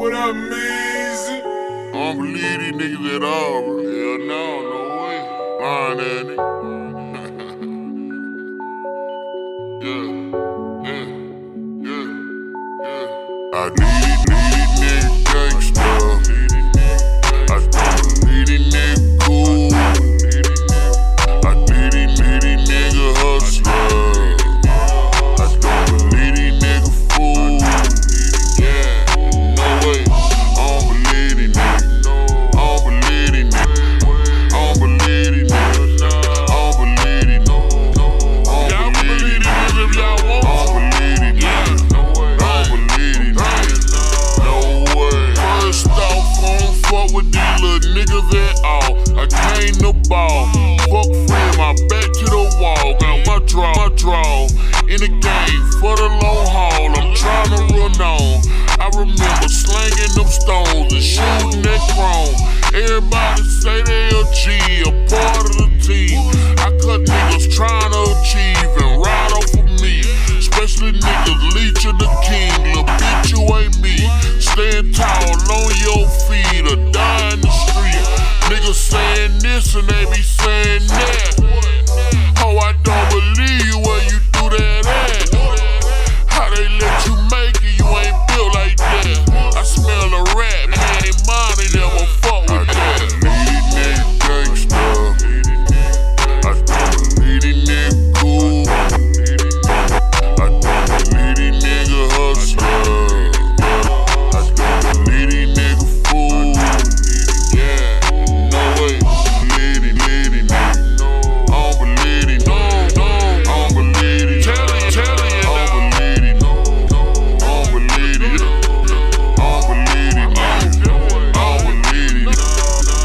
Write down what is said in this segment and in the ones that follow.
What up, Meezy? I don't believe these niggas at all, bro. Hell no, no way. Lying at it. I need these niggas gangsta. I don't believe these niggas cool. I need these niggas hustlers. I don't believe these niggas fool. Yeah, no way. I don't believe these niggas. I don't believe these niggas. I don't believe these niggas. I don't believe these niggas. Y'all can believe these niggas if y'all want. I don't believe these niggas. I don't believe these niggas. No way. First off, I don't fuck with these little niggas at all. I came to ball. Fuck friend, my back to the wall. Got my draw. In the game for the long haul. I'm trying to run on. I remember slanging them stones and shooting that chrome. Everybody say they a G, a part of the team. I cut niggas trying to achieve and ride off of me. Especially niggas leeching the king. Little bitch, you ain't me. Stand tall on your feet or die in the street. Niggas saying this and they be saying that. Oh, I don't believe you where you do that at. How they let you make it, you ain't built like that. I smell a rat, man, ain't mine, they never fuck with that. I don't believe these niggas gangsta. I don't believe these niggas cool. I don't believe these niggas hustlers. I don't believe these niggas fool. Yeah, no way. I don't believe these niggas. I don't believe these niggas. I don't believe these niggas. I don't believe these niggas. I don't believe these niggas. I don't believe these niggas. I don't believe these niggas.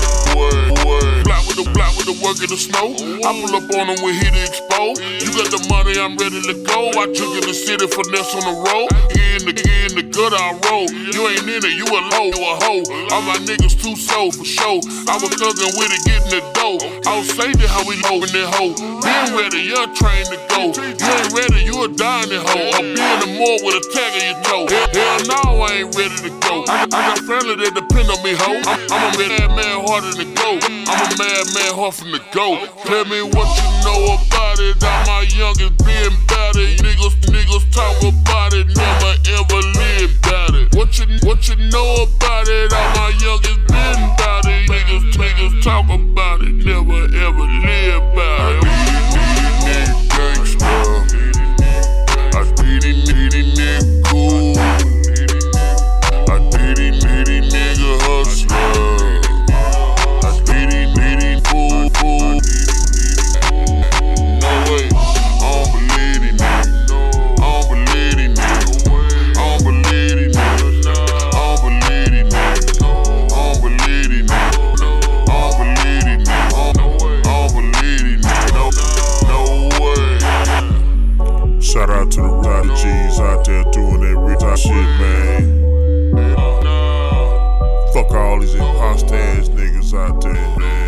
Block with the work in the snow. I pull up on them with heat to expose. You got the money, I'm ready to go. I took in the city, finesse on the road. In the gutter, I roll. You ain't in it, you a low, you a hoe. All my niggas too sold for show. I was thuggin' with it, getting the dough. I was saving how we low in that hoe. Been ready, you're trained to go. You ain't ready, you a dying hoe. I'll be in the mall with a tag on your toe. Hell no, I ain't ready to go. I got family that depend on me, hoe. I'm a madman harder to go. I'm a madman hard from the go. Tell me what you know about it. All my youngest being better. Niggas talk about it, never ever live about it. What you know about it? All my youngest been about it. Niggas talk about it, never ever live about it. I need these gangsta. I need these niggas cool. I need these niggas hustlers. I need these fool. No way. I don't believe these niggas. I don't believe these niggas. I don't believe these niggas. I don't believe these niggas. I don't believe these niggas. I don't believe these niggas. I don't believe these niggas. No way. Shout out to the Roddy G's out there doing that rich shit, man. Fuck all these imposter ass niggas out there, man.